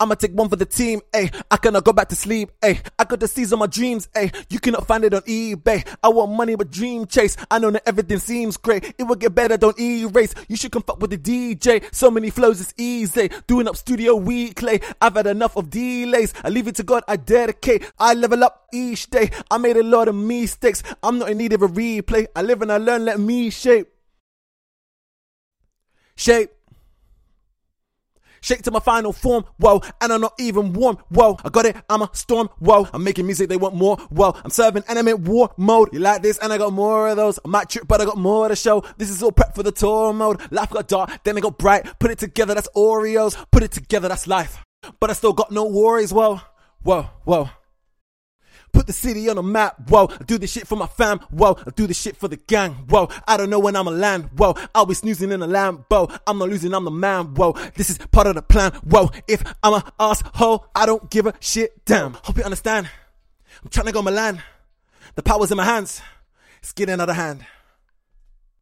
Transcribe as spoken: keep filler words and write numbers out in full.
I'ma take one for the team, ayy. I cannot go back to sleep, ayy. I got the seeds on my dreams, ayy. You cannot find it on eBay. I want money but dream chase. I know that everything seems great. It will get better, don't erase. You should come fuck with the D J. So many flows, it's easy. Doing up studio weekly. I've had enough of delays. I leave it to God, I dedicate. I level up each day. I made a lot of mistakes. I'm not in need of a replay. I live and I learn, let me shape. Shape. Shake to my final form, whoa, and I'm not even warm, whoa. I got it, I'm a storm, whoa. I'm making music, they want more, whoa. I'm serving anime war mode. You like this, and I got more of those. I might trip, but I got more to show. This is all prep for the tour mode. Life got dark, then it got bright. Put it together, that's Oreos. Put it together, that's life. But I still got no worries, whoa, whoa, whoa. Put the city on the map, whoa. I do this shit for my fam, whoa. I do this shit for the gang, whoa. I don't know when I'ma land, whoa. I'll be snoozing in a Lambo. I'm not losing, I'm the man, whoa. This is part of the plan, whoa. If I'm a asshole, I don't give a shit, damn. Hope you understand. I'm trying to go Milan. The power's in my hands. It's getting out of hand.